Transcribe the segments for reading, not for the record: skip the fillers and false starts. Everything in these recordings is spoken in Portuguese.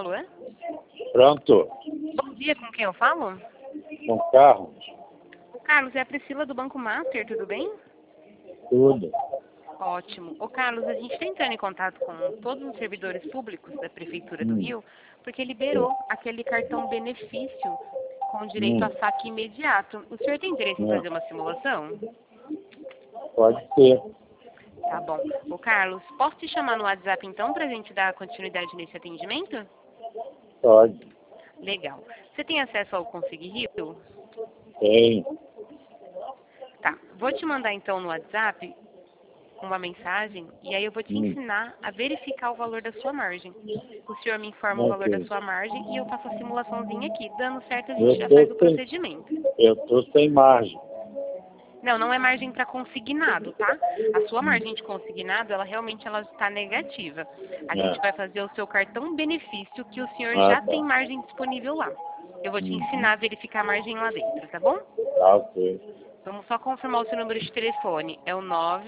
Alô? Pronto. Bom dia, com quem eu falo? Com carro? O Carlos, é a Priscila do Banco Master, tudo bem? Tudo. Ótimo. Ô Carlos, a gente está entrando em contato com todos os servidores públicos da Prefeitura do Rio, porque liberou aquele cartão benefício com direito a saque imediato. O senhor tem interesse em fazer uma simulação? Pode ser. Tá bom. Ô Carlos, posso te chamar no WhatsApp então para a gente dar continuidade nesse atendimento? Pode. Legal. Você tem acesso ao Consegui Rio? Tem. Tá. Vou te mandar então no WhatsApp uma mensagem e aí eu vou te ensinar a verificar o valor da sua margem. O senhor me informa o valor da sua margem e eu faço a simulaçãozinha aqui. Dando certo, a gente já faz o procedimento. Eu tô sem margem. Não, não é margem para consignado, tá? A sua margem de consignado, ela realmente está negativa. A gente vai fazer o seu cartão benefício que o senhor já tem margem disponível lá. Eu vou te ensinar a verificar a margem lá dentro, tá bom? Tá, ok. Vamos só confirmar o seu número de telefone. É o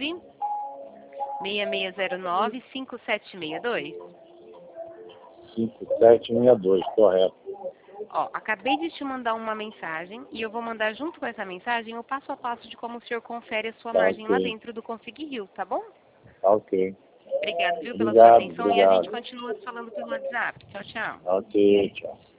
96609-5762. 5762, correto. Ó, acabei de te mandar uma mensagem e eu vou mandar junto com essa mensagem o passo a passo de como o senhor confere a sua margem lá dentro do Consegui Rio, tá bom? Tá, ok. Obrigado, viu, pela sua atenção e a gente continua se falando pelo WhatsApp. Tchau, tchau. Ok, tchau.